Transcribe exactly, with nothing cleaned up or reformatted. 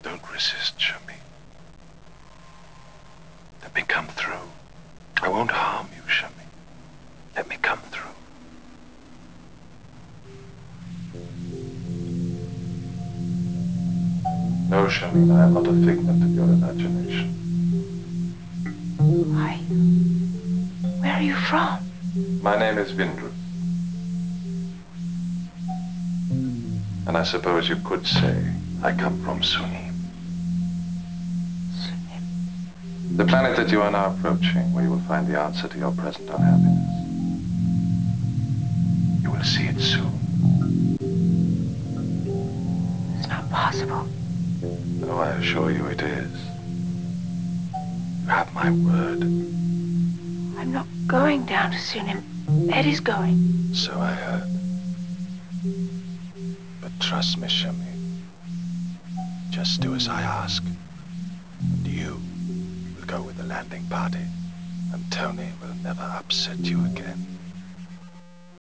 Don't resist, Shami. Let me come through. I won't harm you, Shami. Let me come through. No, Shamin, I am not a figment of your imagination. Why? Where are you from? My name is Vindru. And I suppose you could say I come from Sunim. Sunim? The planet that you are now approaching, where you will find the answer to your present unhappiness. You will see it soon. It's not possible. No, I assure you it is. You have my word. I'm not going down to Sunim. Eddie's going. So I heard. But trust me, Shami. Just do as I ask. And you will go with the landing party. And Tony will never upset you again.